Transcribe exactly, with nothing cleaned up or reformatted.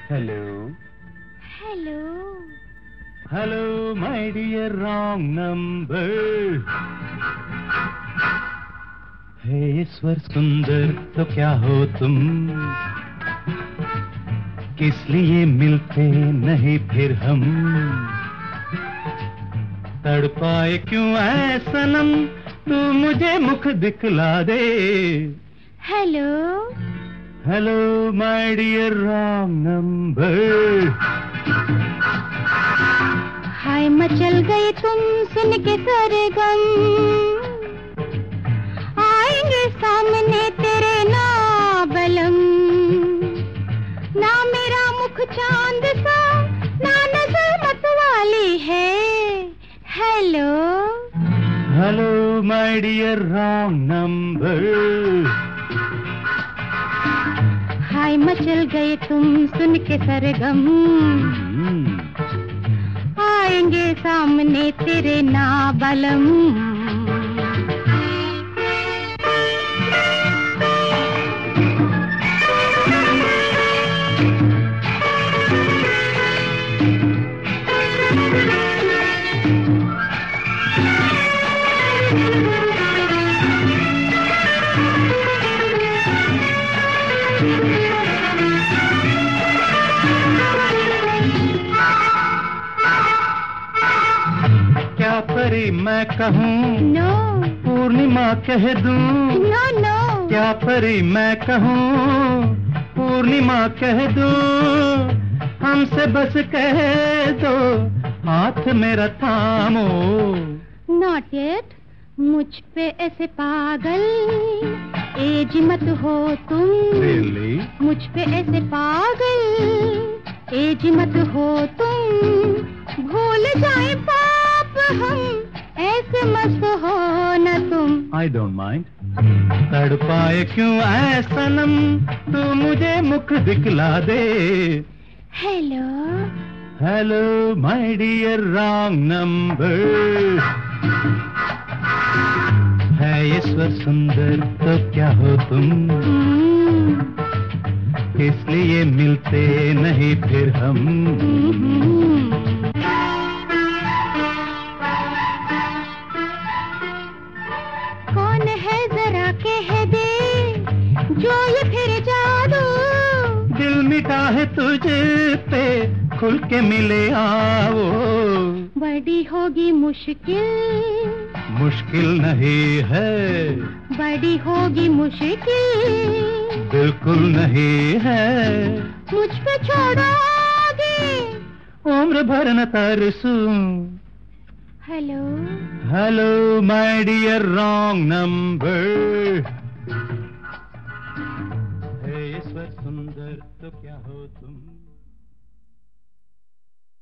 Hello hello hello my dear wrong number. हे ईश्वर सुंदर तो क्या हो तुम, किस लिए मिलते नहीं फिर हम, तड़पाए क्यों ऐ सनम, तू मुझे मुख दिखला दे। Hello hello my dear wrong number. हाय मचल गए तुम सुन के सरगम, आएंगे सामने तेरे ना बलम, ना मेरा मुख चांद सा, ना नजर मत वाली है। Hello hello my dear wrong number. हाय मचल गए तुम सुन के सरगम, आएंगे सामने तेरे ना बलम। क्या परी मैं कहूँ, नो पूर्णिमा कह दूं, नो नो क्या परी मैं कहूँ, पूर्णिमा कह दूं, हमसे बस कह दो, हाथ मेरा थामो। नॉट येट, मुझ पे ऐसे पागल एज मत हो तुम। Really? मुझ पे ऐसे पागल एज मत हो तुम, भूल जाए पाप हम, ऐसे मस्त हो न तुम। I don't mind. तड़पाए क्यों ऐ सनम, तू मुझे मुख दिखला दे। Hello hello my dear wrong number. है ईश्वर सुंदर तो क्या हो तुम, हम्म, किस लिए मिलते नहीं फिर हम, हम्म। कौन है जरा कह दे जो ये फिर जादू, दिल मिटा है तुझे पे खुल के मिले आओ। बड़ी होगी मुश्किल, मुश्किल नहीं है, बड़ी होगी मुश्किल, बिल्कुल नहीं है, मुझ पे छोड़ो आगे, उम्र भर न तरसूं। Hello hello my dear wrong number. हे ईश्वर सुंदर तो क्या हो तुम।